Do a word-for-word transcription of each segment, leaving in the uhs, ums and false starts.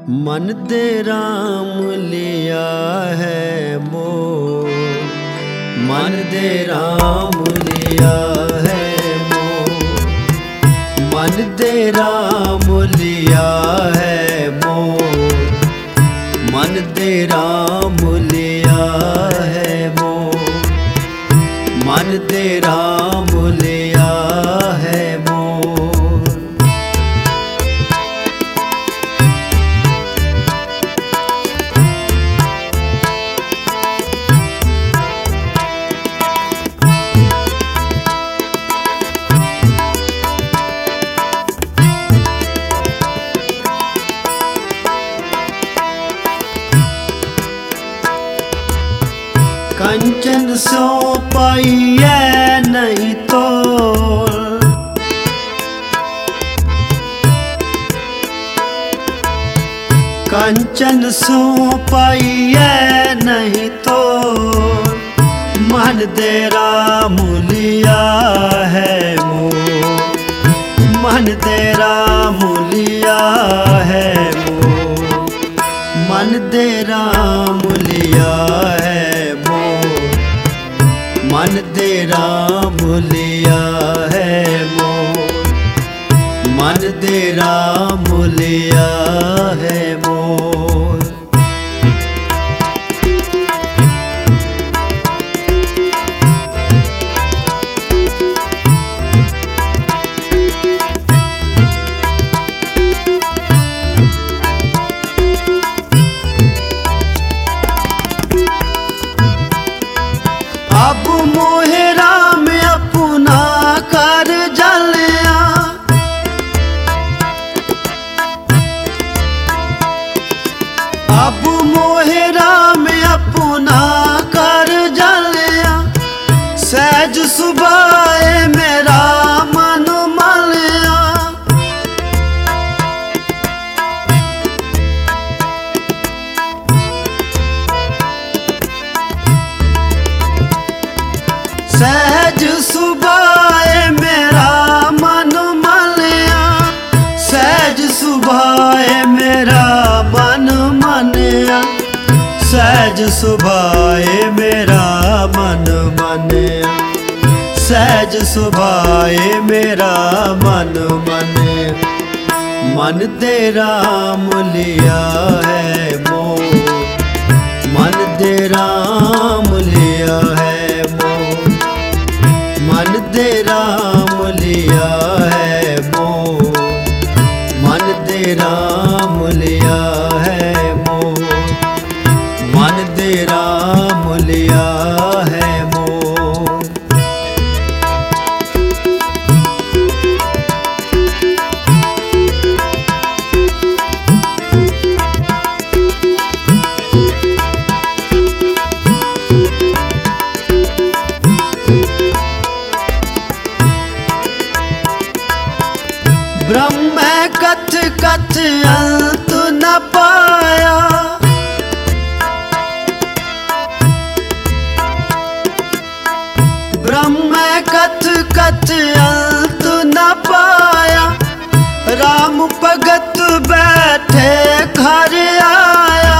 मन दे राम लिया है मोह, मन दे राम लिया है मोह, मन दे राम लिया है मोह, मन दे राम लिया है मोह, मन दे राम लिया है मोह। कंचन सो पाइए नहीं तोल, कंचन सो पाइए नहीं तोल, मन दे राम लिया है मोह, मन दे राम लिया है मोह, मन दे राम लिया है मन दे राम लिया है मोह, मन दे राम लिया है मोह। अब मोहे राम अपना कर जलिया, अब मोहे राम अपना कर जलिया, सहज सुभाए मेरा मन मलिया, सहज सुभाए मेरा मन मलिया, सहज सुभाए मेरा मन मनिया, सहज सुभाए मेरा मन मनिया, सहज सुभाए मेरा मन मनिया, मन दे राम लिया है मोह, मन दे राम लिया है मोह, मन दे राम लिया है मोह, मन दे राम लिया है मोह, मन दे राम लिया है मोह। ब्रह्म कथ कथ अंत न पाया, ब्रह्म कथ कथ अंत न पाया, राम भगत बैठे घर आया,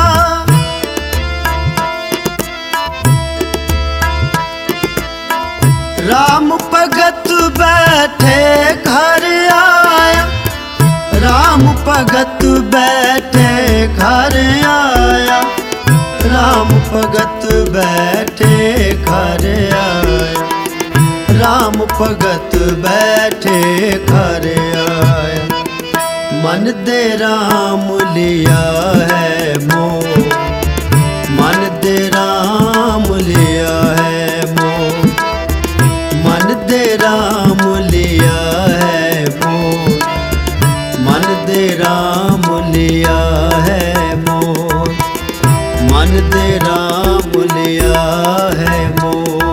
राम भगत बैठे घर आया, राम भगत बैठे घर आया, राम भगत बैठे घर आया, राम भगत बैठे घर आया, मन दे राम लिया है मोह, मन दे राम लिया है मोह, मन दे राम लिया है मोह, मन दे राम लिया है मोह, मन दे राम लिया है मोह।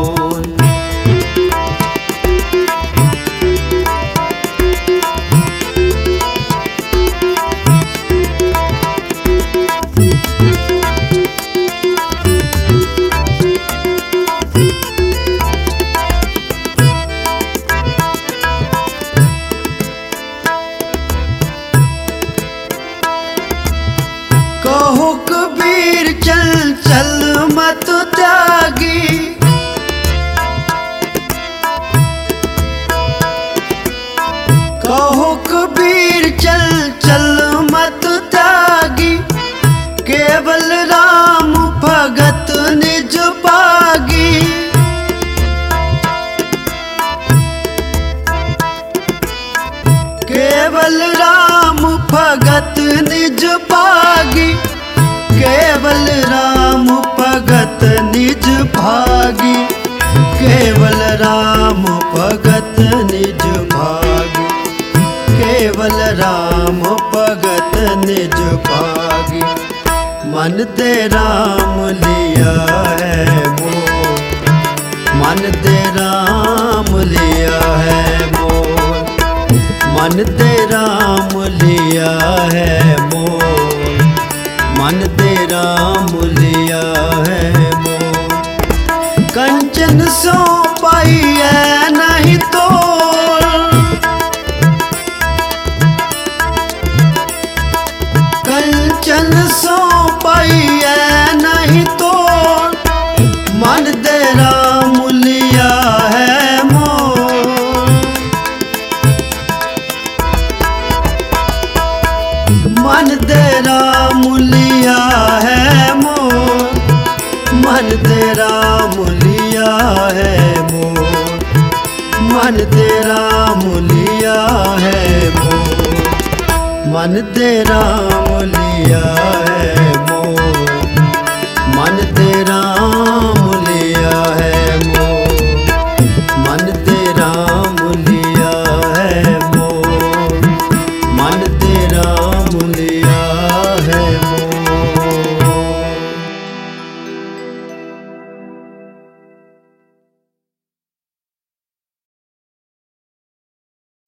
मत त्यागी। कहो कबीर चल चल मत त्यागी, केवल राम भगत निज पागी। केवल राम भगत निज पागी, केवल राम भगत निज भागी। केवल राम भगत निज भागी, केवल राम भगत निज भागी। मन दे राम लिया है मोर, मन दे राम लिया है मोर, मन दे राम लिया है मोर, मन दे राम लिया है मोर। कंचन सो पाई है नहीं तो, कंचन सो पाई है नहीं तो, मन दे राम लिया है मोर। मन दे राम लिया है मोर, मन दे राम लिया है मोर, मन दे राम लिया है मोर, मन दे राम लिया है मोर, मन दे राम